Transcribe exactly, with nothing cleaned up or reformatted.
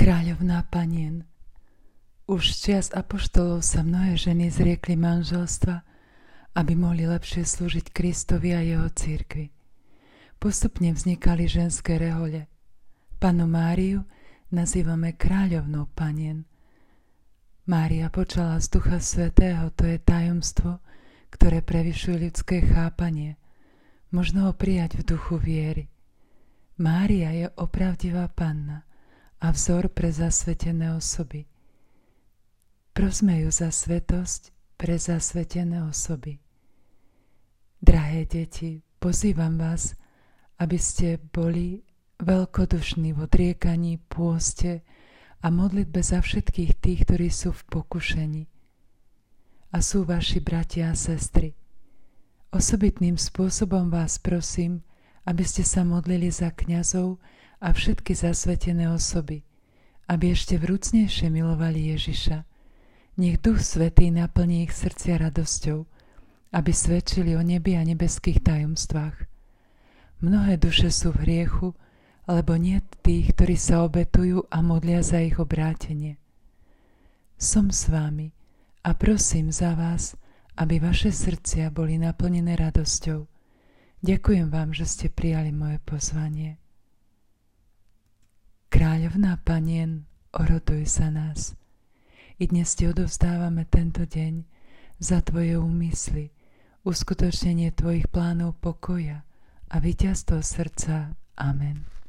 Kráľovná panien. Už z čias apoštolov sa mnohé ženy zriekli manželstva, aby mohli lepšie slúžiť Kristovi a jeho cirkvi. Postupne vznikali ženské rehole. Pannu Máriu nazývame kráľovnou panien. Mária počala z Ducha Svätého, to je tajomstvo, ktoré prevyšuje ľudské chápanie. Možno ho prijať v duchu viery. Mária je opravdivá panna a vzor pre zasvetené osoby. Prosme ju za svetosť pre zasvetené osoby. Drahé deti, pozývam vás, aby ste boli veľkodušní v odriekaní, pôste a modlitbe za všetkých tých, ktorí sú v pokušení a sú vaši bratia a sestry. Osobitným spôsobom vás prosím, aby ste sa modlili za kňazov a všetky zasvetené osoby, aby ešte vrúcnejšie milovali Ježiša. Nech Duch Svätý naplní ich srdcia radosťou, aby svedčili o nebi a nebeských tajomstvách. Mnohé duše sú v hriechu, lebo nie tých, ktorí sa obetujú a modlia za ich obrátenie. Som s vámi a prosím za vás, aby vaše srdcia boli naplnené radosťou. Ďakujem vám, že ste prijali moje pozvanie. Kráľovná panien, oroduj za nás. I dnes ti odovzdávame tento deň za tvoje úmysly, uskutočnenie tvojich plánov pokoja a víťazstvo srdca. Amen.